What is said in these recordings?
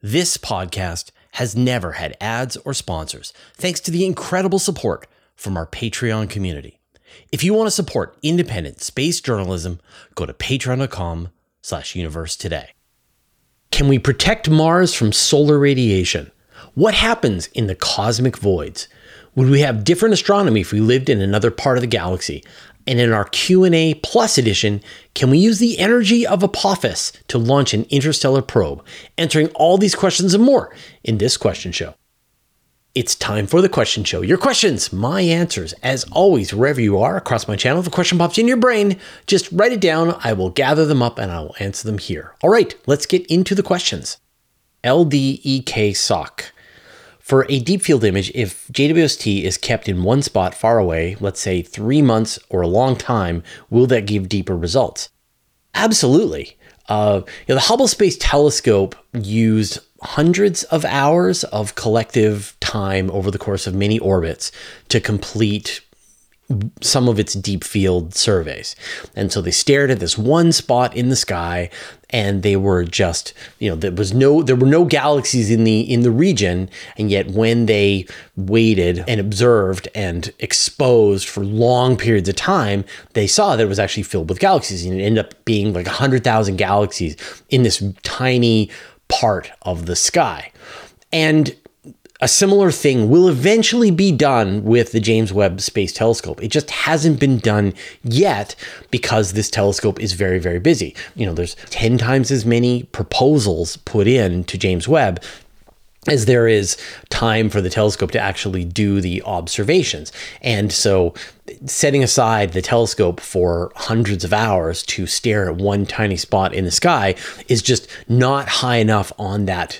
This podcast has never had ads or sponsors, thanks to the incredible support from our Patreon community. If you want to support independent space journalism, go to patreon.com/universe today. Can we protect Mars from solar radiation? What happens in the cosmic voids? Would we have different astronomy if we lived in another part of the galaxy? And in our Q&A Plus edition, can we use the energy of Apophis to launch an interstellar probe? Answering all these questions and more in this question show. It's time for the question show. Your questions, my answers. As always, wherever you are across my channel, if a question pops in your brain, just write it down. I will gather them up and I will answer them here. All right, let's get into the questions. LDEK Sock. For a deep field image, if JWST is kept in one spot far away, let's say 3 months or a long time, will that give deeper results? Absolutely. The Hubble Space Telescope used hundreds of hours of collective time over the course of many orbits to complete some of its deep field surveys. And so they stared at this one spot in the sky and they were just, there were no galaxies in the region. And yet when they waited and observed and exposed for long periods of time, they saw that it was actually filled with galaxies, and it ended up being like 100,000 galaxies in this tiny part of the sky. And a similar thing will eventually be done with the James Webb Space Telescope. It just hasn't been done yet because this telescope is very, very busy. There's 10 times as many proposals put in to James Webb as there is time for the telescope to actually do the observations. And so setting aside the telescope for hundreds of hours to stare at one tiny spot in the sky is just not high enough on that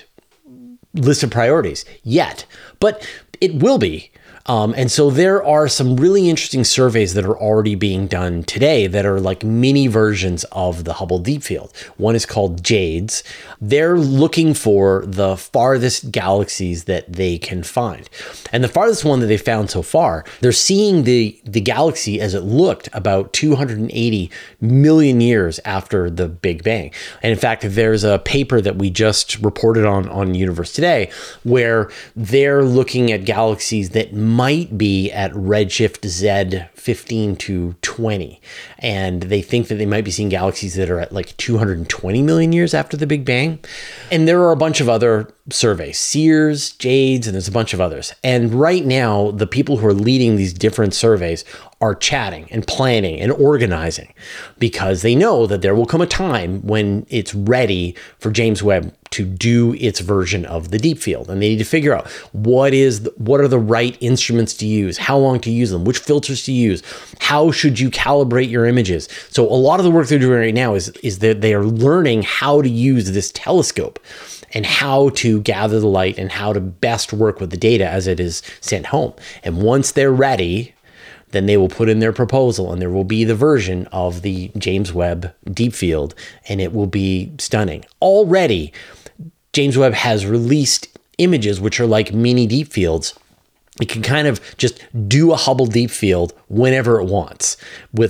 list of priorities yet, but it will be. And so there are some really interesting surveys that are already being done today that are like mini versions of the Hubble Deep Field. One is called JADES. They're looking for the farthest galaxies that they can find. And the farthest one that they found so far, they're seeing the galaxy as it looked about 280 million years after the Big Bang. And in fact, there's a paper that we just reported on Universe Today where they're looking at galaxies that might be at redshift Z 15 to 20. And they think that they might be seeing galaxies that are at like 220 million years after the Big Bang. And there are a bunch of other surveys, SEERS, JADES, and there's a bunch of others. And right now, the people who are leading these different surveys are chatting and planning and organizing because they know that there will come a time when it's ready for James Webb to do its version of the deep field. And they need to figure out what are the right instruments to use, how long to use them, which filters to use, how should you calibrate your images. So a lot of the work they're doing right now is that they are learning how to use this telescope and how to gather the light and how to best work with the data as it is sent home. And once they're ready, then they will put in their proposal and there will be the version of the James Webb Deep Field and it will be stunning. Already, James Webb has released images which are like mini deep fields. It can kind of just do a Hubble Deep Field whenever it wants with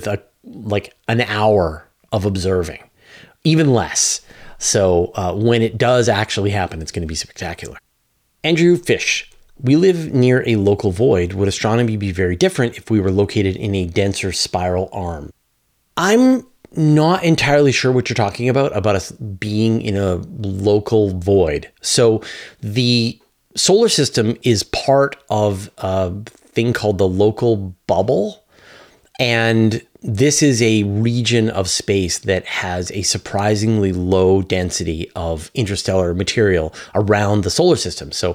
an hour of observing, even less. So when it does actually happen, it's going to be spectacular. Andrew Fish. We live near a local void. Would astronomy be very different if we were located in a denser spiral arm? I'm not entirely sure what you're talking about us being in a local void. So the solar system is part of a thing called the local bubble. And this is a region of space that has a surprisingly low density of interstellar material around the solar system. So,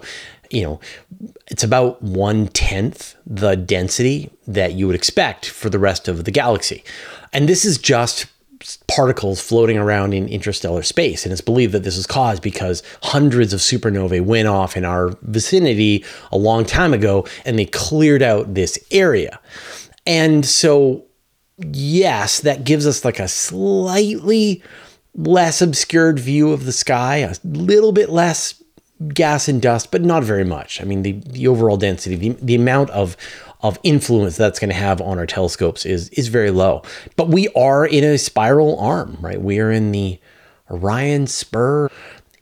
it's about 1/10 the density that you would expect for the rest of the galaxy. And this is just particles floating around in interstellar space. And it's believed that this is caused because hundreds of supernovae went off in our vicinity a long time ago, and they cleared out this area. And so, yes, that gives us like a slightly less obscured view of the sky, a little bit less gas and dust, but not very much. I mean, the overall density, the amount of influence that's going to have on our telescopes is very low. But we are in a spiral arm, right? We are in the Orion Spur.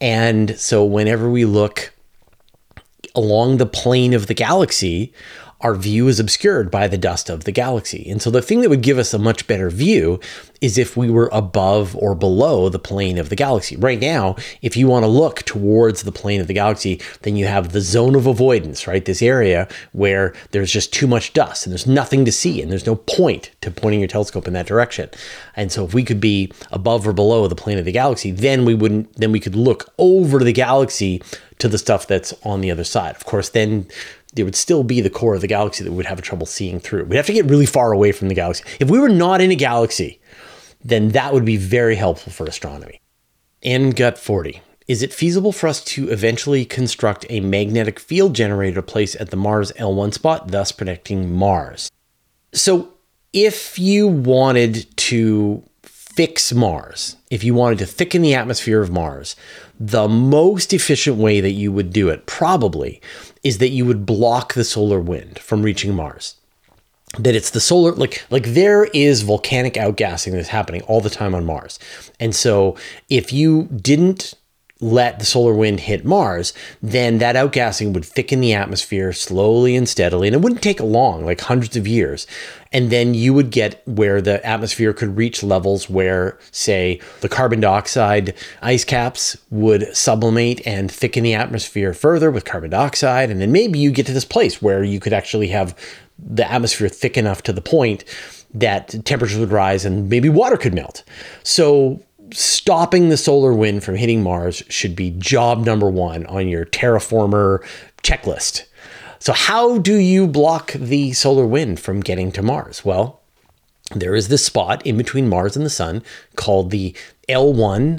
And so whenever we look along the plane of the galaxy, our view is obscured by the dust of the galaxy. And so the thing that would give us a much better view is if we were above or below the plane of the galaxy. Right now, if you want to look towards the plane of the galaxy, then you have the zone of avoidance, right? This area where there's just too much dust and there's nothing to see and there's no point to pointing your telescope in that direction. And so if we could be above or below the plane of the galaxy, then we could look over the galaxy to the stuff that's on the other side. Of course, then there would still be the core of the galaxy that we would have trouble seeing through. We'd have to get really far away from the galaxy. If we were not in a galaxy, then that would be very helpful for astronomy. NGUT 40. Is it feasible for us to eventually construct a magnetic field generator place at the Mars L1 spot, thus protecting Mars? So if you wanted to fix Mars, if you wanted to thicken the atmosphere of Mars, the most efficient way that you would do it probably is that you would block the solar wind from reaching Mars. That it's the solar, like there is volcanic outgassing that's happening all the time on Mars. And so if you didn't let the solar wind hit Mars, then that outgassing would thicken the atmosphere slowly and steadily. And it wouldn't take long, like hundreds of years. And then you would get where the atmosphere could reach levels where, say, the carbon dioxide ice caps would sublimate and thicken the atmosphere further with carbon dioxide. And then maybe you get to this place where you could actually have the atmosphere thick enough to the point that temperatures would rise and maybe water could melt. So stopping the solar wind from hitting Mars should be job number one on your terraformer checklist. So how do you block the solar wind from getting to Mars? Well, there is this spot in between Mars and the sun called the L1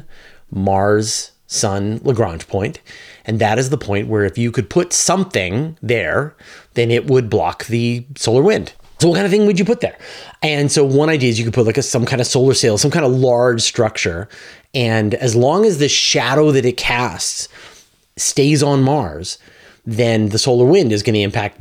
Mars-Sun Lagrange point. And that is the point where if you could put something there, then it would block the solar wind. So what kind of thing would you put there? And so one idea is you could put some kind of solar sail, some kind of large structure. And as long as the shadow that it casts stays on Mars, then the solar wind is going to impact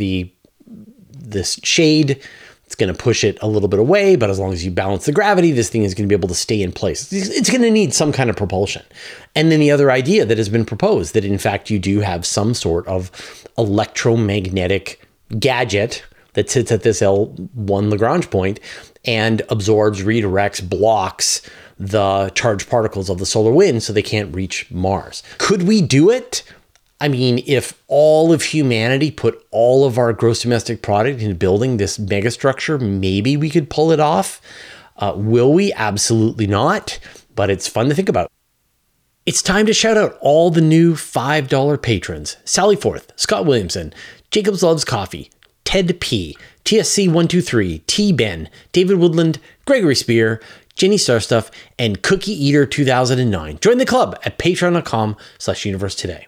this shade. It's going to push it a little bit away, but as long as you balance the gravity, this thing is going to be able to stay in place. It's going to need some kind of propulsion. And then the other idea that has been proposed, that in fact you do have some sort of electromagnetic gadget that sits at this L1 Lagrange point and absorbs, redirects, blocks the charged particles of the solar wind so they can't reach Mars. Could we do it? I mean, if all of humanity put all of our gross domestic product into building this megastructure, maybe we could pull it off. Will we? Absolutely not. But it's fun to think about. It's time to shout out all the new $5 patrons. Sally Forth, Scott Williamson, Jacobs Loves Coffee, Ted P, TSC123, T Ben, David Woodland, Gregory Spear, Jenny Starstuff, and Cookie Eater 2009. Join the club at patreon.com/universe today.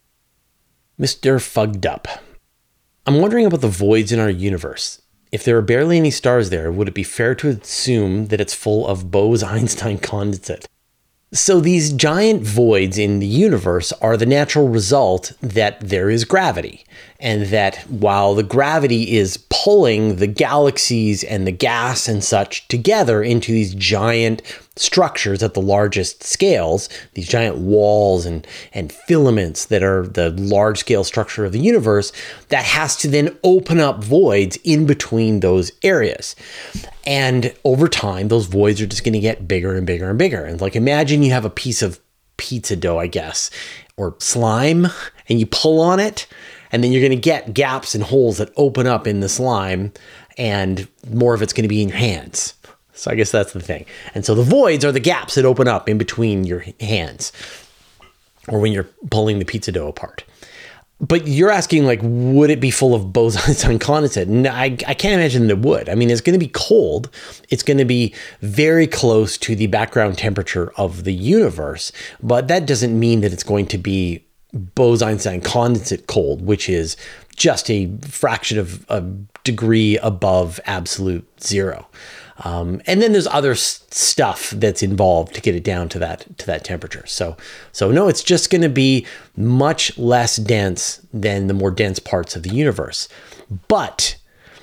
Mr. Fugged Up. I'm wondering about the voids in our universe. If there are barely any stars there, would it be fair to assume that it's full of Bose-Einstein condensate? So these giant voids in the universe are the natural result that there is gravity, and that while the gravity is pulling the galaxies and the gas and such together into these giant structures at the largest scales, these giant walls and filaments that are the large scale structure of the universe, that has to then open up voids in between those areas. And over time, those voids are just going to get bigger and bigger and bigger. And like, imagine you have a piece of pizza dough, I guess, or slime, and you pull on it, and then you're going to get gaps and holes that open up in the slime, and more of it's going to be in your hands. So I guess that's the thing. And so the voids are the gaps that open up in between your hands, or when you're pulling the pizza dough apart. But you're asking, like, would it be full of Bose-Einstein condensate? No, I can't imagine that it would. I mean, it's going to be cold. It's going to be very close to the background temperature of the universe. But that doesn't mean that it's going to be Bose-Einstein condensate cold, which is just a fraction of a degree above absolute zero. And then there's other stuff that's involved to get it down to that temperature. So no, it's just going to be much less dense than the more dense parts of the universe. But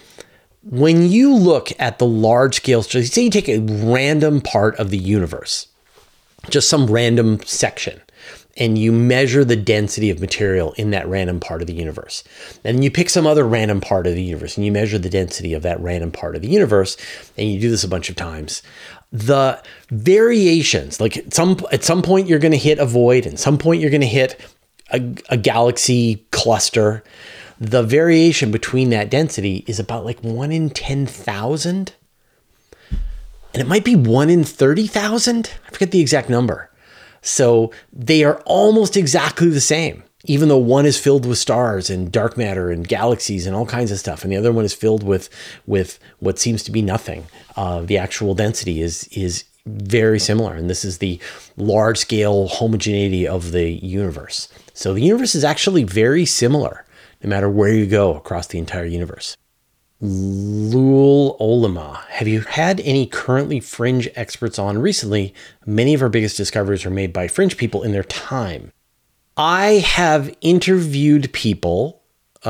when you look at the large scale, say you take a random part of the universe, just some random section, and you measure the density of material in that random part of the universe. And you pick some other random part of the universe and you measure the density of that random part of the universe, and you do this a bunch of times. The variations, like at some point you're going to hit a void, and some point you're going to hit a galaxy cluster. The variation between that density is about like 1 in 10,000. And it might be 1 in 30,000. I forget the exact number. So they are almost exactly the same, even though one is filled with stars and dark matter and galaxies and all kinds of stuff, and the other one is filled with what seems to be nothing. The actual density is very similar, and this is the large-scale homogeneity of the universe. So the universe is actually very similar, no matter where you go across the entire universe. Lul Olema, have you had any currently fringe experts on recently? Many of our biggest discoveries are made by fringe people in their time. I have interviewed people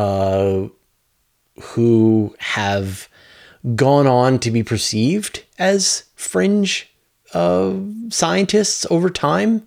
who have gone on to be perceived as fringe scientists over time.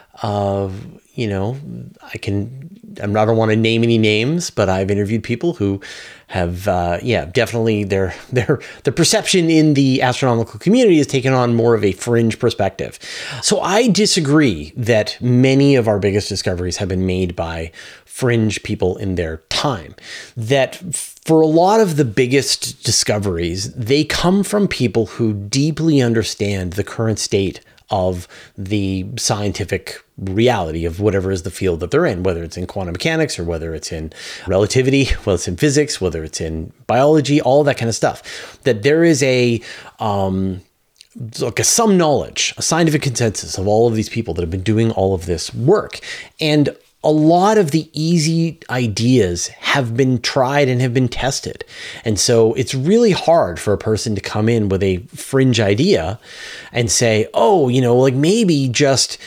I don't want to name any names, but I've interviewed people who have, definitely their perception in the astronomical community has taken on more of a fringe perspective. So I disagree that many of our biggest discoveries have been made by fringe people in their time. That for a lot of the biggest discoveries, they come from people who deeply understand the current state of the scientific reality of whatever is the field that they're in, whether it's in quantum mechanics or whether it's in relativity, whether it's in physics, whether it's in biology, all that kind of stuff. That there is some knowledge, a scientific consensus of all of these people that have been doing all of this work. And a lot of the easy ideas have been tried and have been tested. And so it's really hard for a person to come in with a fringe idea and say, maybe just,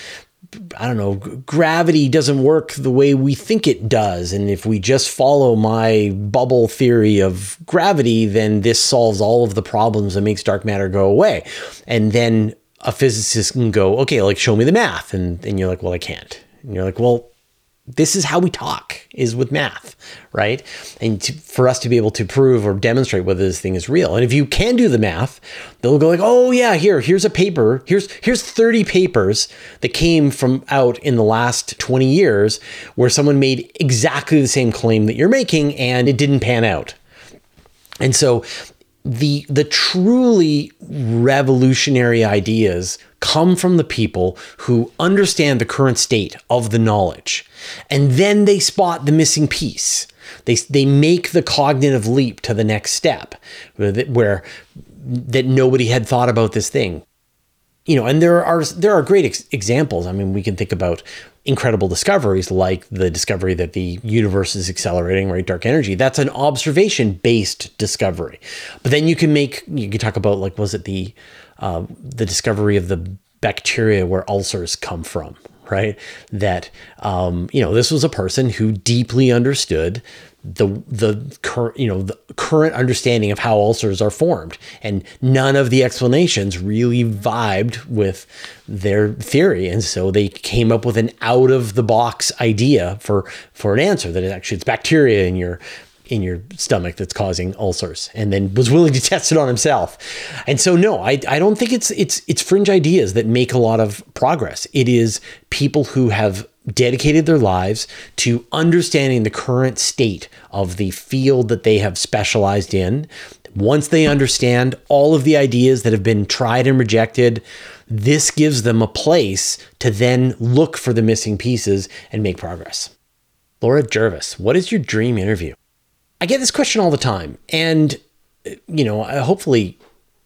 gravity doesn't work the way we think it does. And if we just follow my bubble theory of gravity, then this solves all of the problems that makes dark matter go away. And then a physicist can go, okay, show me the math. And you're like, well, I can't. And you're like, well, this is how we talk, is with math, right? And for us to be able to prove or demonstrate whether this thing is real. And if you can do the math, they'll go like, oh yeah, here's a paper. Here's 30 papers that came from out in the last 20 years where someone made exactly the same claim that you're making and it didn't pan out. And so the truly revolutionary ideas come from the people who understand the current state of the knowledge. And then they spot the missing piece. They make the cognitive leap to the next step where that nobody had thought about this thing. And there are great examples. I mean, we can think about incredible discoveries like the discovery that the universe is accelerating, right? Dark energy. That's an observation-based discovery. But then you can talk about was it the discovery of the bacteria where ulcers come from, right? That this was a person who deeply understood the current understanding of how ulcers are formed, and none of the explanations really vibed with their theory, and so they came up with an out of the box idea for an answer that it's bacteria in your stomach that's causing ulcers, and then was willing to test it on himself. And so, no, I don't think it's fringe ideas that make a lot of progress. It is people who have dedicated their lives to understanding the current state of the field that they have specialized in. Once they understand all of the ideas that have been tried and rejected, this gives them a place to then look for the missing pieces and make progress. Laura Jervis, what is your dream interview? I get this question all the time, and hopefully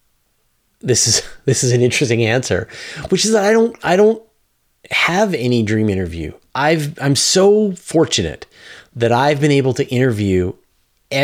this is an interesting answer, which is that I don't have any dream interview. I'm so fortunate that I've been able to interview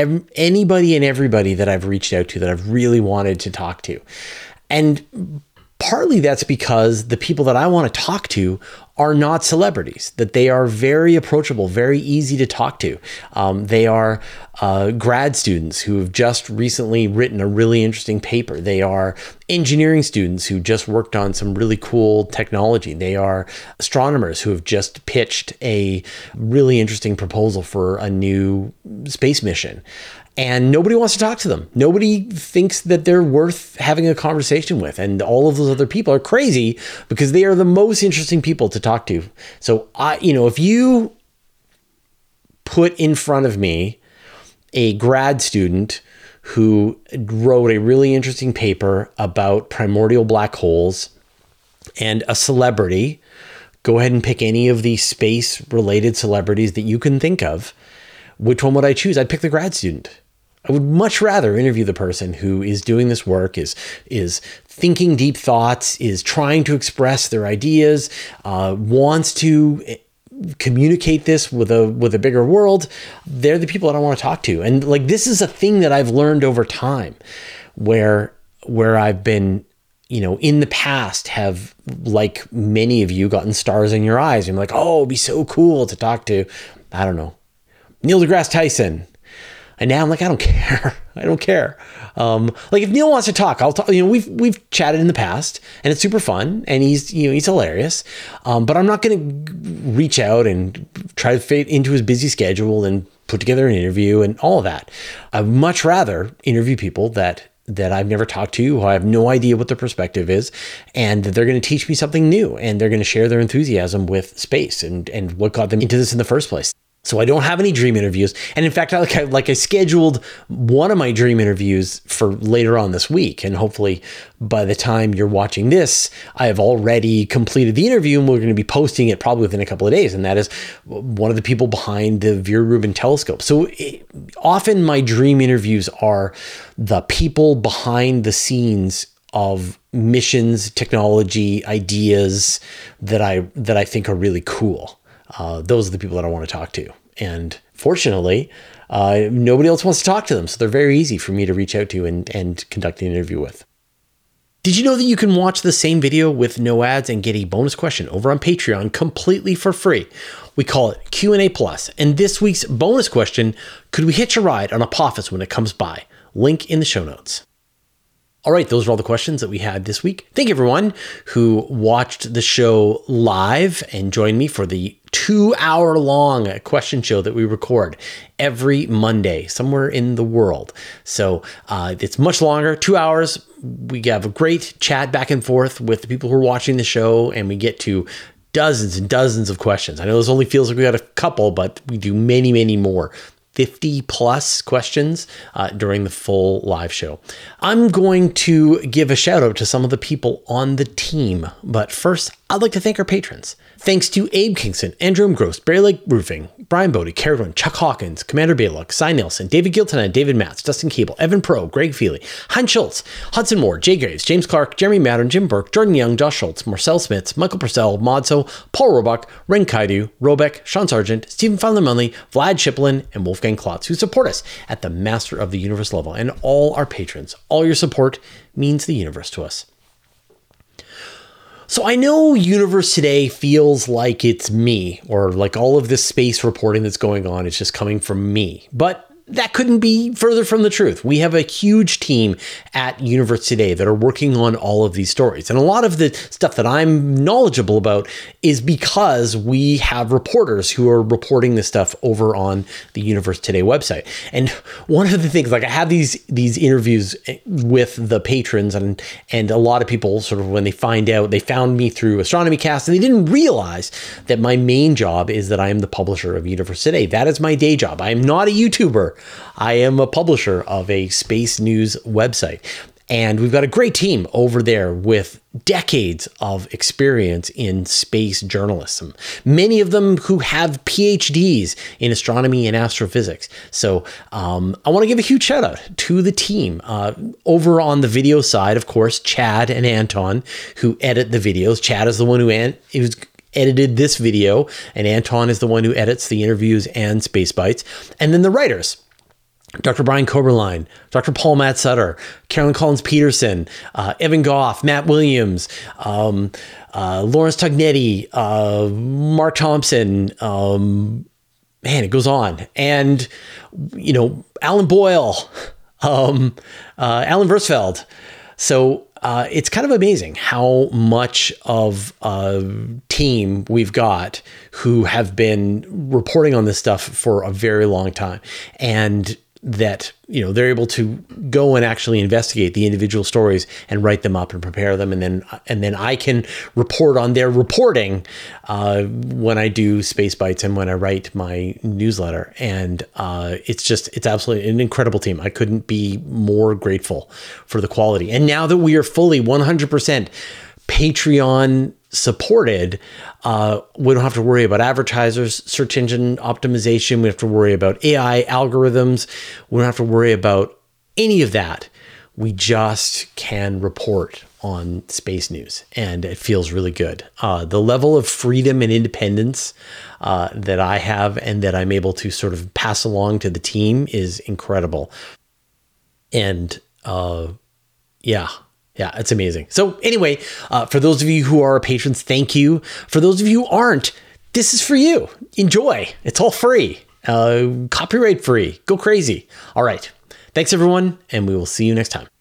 anybody and everybody that I've reached out to that I've really wanted to talk to, and Partly that's because the people that I want to talk to are not celebrities, that they are very approachable, very easy to talk to. They are grad students who have just recently written a really interesting paper. They are engineering students who just worked on some really cool technology. They are astronomers who have just pitched a really interesting proposal for a new space mission. And nobody wants to talk to them. Nobody thinks that they're worth having a conversation with. And all of those other people are crazy because they are the most interesting people to talk to. So if you put in front of me a grad student who wrote a really interesting paper about primordial black holes and a celebrity, go ahead and pick any of the space related celebrities that you can think of. Which one would I choose? I'd pick the grad student. I would much rather interview the person who is doing this work, is thinking deep thoughts, is trying to express their ideas, wants to communicate this with a bigger world. They're the people that I want to talk to. And like, this is a thing that I've learned over time where I've been, in the past have, like many of you, gotten stars in your eyes. And I'm like, oh, it'd be so cool to talk to, I don't know, Neil deGrasse Tyson. And now I'm like, I don't care. I don't care. Like if Neil wants to talk, I'll talk. We've chatted in the past, and it's super fun, and he's hilarious. But I'm not going to reach out and try to fit into his busy schedule and put together an interview and all of that. I'd much rather interview people that I've never talked to, who I have no idea what their perspective is, and that they're going to teach me something new, and they're going to share their enthusiasm with space and what got them into this in the first place. So I don't have any dream interviews. And in fact, I scheduled one of my dream interviews for later on this week. And hopefully by the time you're watching this, I have already completed the interview, and we're going to be posting it probably within a couple of days. And that is one of the people behind the Vera Rubin telescope. So often my dream interviews are the people behind the scenes of missions, technology, ideas that I think are really cool. Those are the people that I want to talk to. And fortunately, nobody else wants to talk to them. So they're very easy for me to reach out to and conduct an interview with. Did you know that you can watch the same video with no ads and get a bonus question over on Patreon completely for free? We call it Q&A Plus. And this week's bonus question, could we hitch a ride on Apophis when it comes by? Link in the show notes. All right, those are all the questions that we had this week. Thank you, everyone who watched the show live and joined me for the 2-hour-long question show that we record every Monday somewhere in the world. So it's much longer, 2 hours. We have a great chat back and forth with the people who are watching the show, and we get to dozens and dozens of questions. I know this only feels like we got a couple, but we do many, many more. 50 plus questions during the full live show. I'm going to give a shout out to some of the people on the team, but first I'd like to thank our patrons. Thanks to Abe Kingston, Andrew Gross, Barry Lake Roofing, Brian Bodie, Carolyn, Chuck Hawkins, Commander Baylock, Cy Nelson, David Gilton, David Matz, Dustin Cable, Evan Pro, Greg Feely, Hans Schultz, Hudson Moore, Jay Graves, James Clark, Jeremy Madden, Jim Burke, Jordan Young, Josh Schultz, Marcel Smits, Michael Purcell, Modso, Paul Roebuck, Ren Kaidu, Robeck, Sean Sargent, Stephen Fowler-Munley, Vlad Shiplin, and Wolfgang Klotz, who support us at the Master of the Universe level, and all our patrons. All your support means the universe to us. So I know Universe Today feels like it's me, or like all of this space reporting that's going on is just coming from me, but that couldn't be further from the truth. We have a huge team at Universe Today that are working on all of these stories. And a lot of the stuff that I'm knowledgeable about is because we have reporters who are reporting this stuff over on the Universe Today website. And one of the things, like I have these interviews with the patrons, and a lot of people sort of, when they find out, they found me through Astronomy Cast, and they didn't realize that my main job is that I am the publisher of Universe Today. That is my day job. I am not a YouTuber. I am a publisher of a space news website, and we've got a great team over there with decades of experience in space journalism, many of them who have PhDs in astronomy and astrophysics. So I want to give a huge shout out to the team over on the video side. Of course, Chad and Anton, who edit the videos. Chad is the one who edited this video, and Anton is the one who edits the interviews and Space Bites. And then the writers. Dr. Brian Koberlein, Dr. Paul Matt Sutter, Carolyn Collins Peterson, Evan Goff, Matt Williams, Lawrence Tugnetti, Mark Thompson, man, it goes on. And, Alan Boyle, Alan Versfeld. So it's kind of amazing how much of a team we've got who have been reporting on this stuff for a very long time. And that, they're able to go and actually investigate the individual stories and write them up and prepare them. And then I can report on their reporting when I do Space Bites and when I write my newsletter. And it's absolutely an incredible team. I couldn't be more grateful for the quality. And now that we are fully 100% Patreon supported, we don't have to worry about advertisers, search engine optimization. We don't have to worry about AI algorithms. We don't have to worry about any of that. We just can report on space news, and it feels really good. The level of freedom and independence that I have and that I'm able to sort of pass along to the team is incredible. And yeah, it's amazing. So anyway, for those of you who are patrons, thank you. For those of you who aren't, this is for you. Enjoy. It's all free. Copyright free. Go crazy. All right. Thanks, everyone, and we will see you next time.